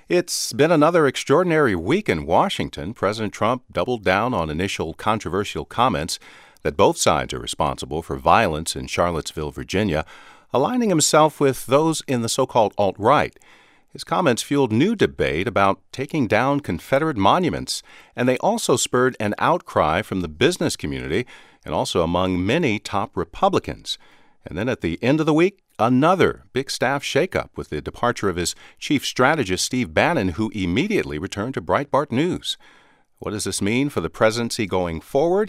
It's been another extraordinary week in Washington. President Trump doubled down on initial controversial comments that both sides are responsible for violence in Charlottesville, Virginia, aligning himself with those in the so-called alt-right. His comments fueled new debate about taking down Confederate monuments, and they also spurred an outcry from the business community and also among many top Republicans. And then at the end of the week, another big staff shakeup with the departure of his chief strategist, Steve Bannon, who immediately returned to Breitbart News. What does this mean for the presidency going forward?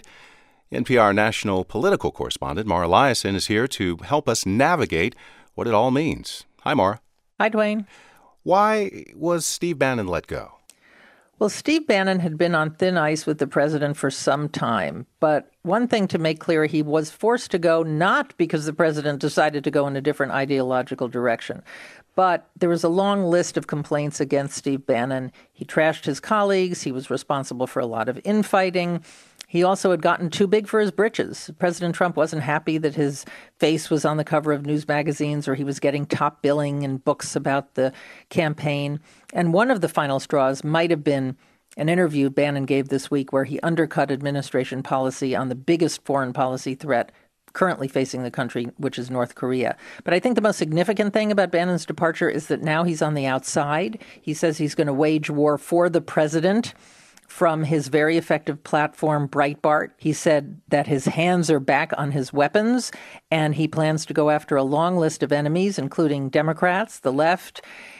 NPR national political correspondent Mara Liasson is here to help us navigate what it all means. Hi, Mara. Hi, Dwayne. Why was Steve Bannon let go? Well, Steve Bannon had been on thin ice with the president for some time. But one thing to make clear, he was forced to go not because the president decided to go in a different ideological direction. But there was a long list of complaints against Steve Bannon. He trashed his colleagues. He was responsible for a lot of infighting. He also had gotten too big for his britches. President Trump wasn't happy that his face was on the cover of news magazines or he was getting top billing in books about the campaign. And one of the final straws might have been an interview Bannon gave this week where he undercut administration policy on the biggest foreign policy threat currently facing the country, which is North Korea. But I think the most significant thing about Bannon's departure is that now he's on the outside. He says he's going to wage war for the president. From his very effective platform, Breitbart, he said that his hands are back on his weapons, and he plans to go after a long list of enemies, including Democrats, the left,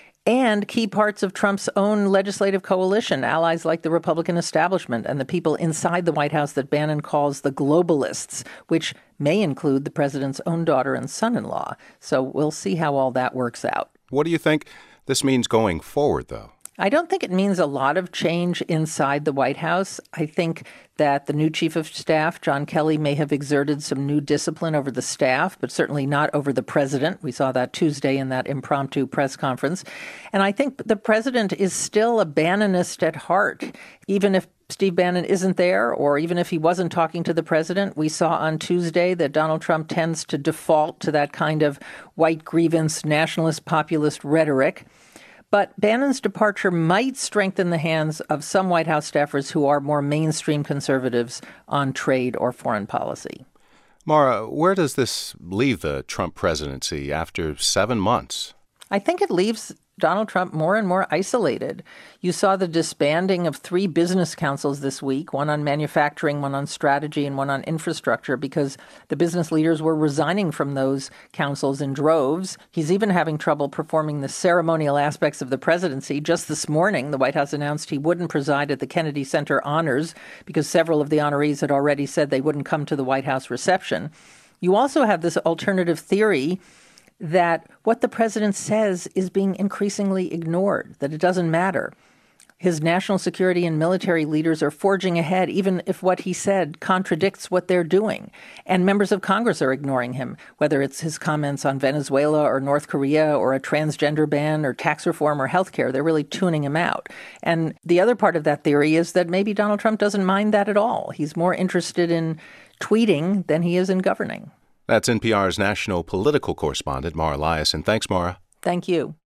and key parts of Trump's own legislative coalition, allies like the Republican establishment and the people inside the White House that Bannon calls the globalists, which may include the president's own daughter and son-in-law. So we'll see how all that works out. What do you think this means going forward, though? I don't think it means a lot of change inside the White House. I think that the new chief of staff, John Kelly, may have exerted some new discipline over the staff, but certainly not over the president. We saw that Tuesday in that impromptu press conference. And I think the president is still a Bannonist at heart. Even if Steve Bannon isn't there, or even if he wasn't talking to the president, we saw on Tuesday that Donald Trump tends to default to that kind of white grievance, nationalist, populist rhetoric. But Bannon's departure might strengthen the hands of some White House staffers who are more mainstream conservatives on trade or foreign policy. Mara, where does this leave the Trump presidency after 7 months? I think it leaves Donald Trump more and more isolated. You saw the disbanding of 3 business councils this week, one on manufacturing, one on strategy, and one on infrastructure, because the business leaders were resigning from those councils in droves. He's even having trouble performing the ceremonial aspects of the presidency. Just this morning, the White House announced he wouldn't preside at the Kennedy Center honors because several of the honorees had already said they wouldn't come to the White House reception. You also have this alternative theory that what the president says is being increasingly ignored, that it doesn't matter. His national security and military leaders are forging ahead, even if what he said contradicts what they're doing. And members of Congress are ignoring him, whether it's his comments on Venezuela or North Korea or a transgender ban or tax reform or health care. They're really tuning him out. And the other part of that theory is that maybe Donald Trump doesn't mind that at all. He's more interested in tweeting than he is in governing. That's NPR's national political correspondent, Mara Liasson. Thanks, Mara. Thank you.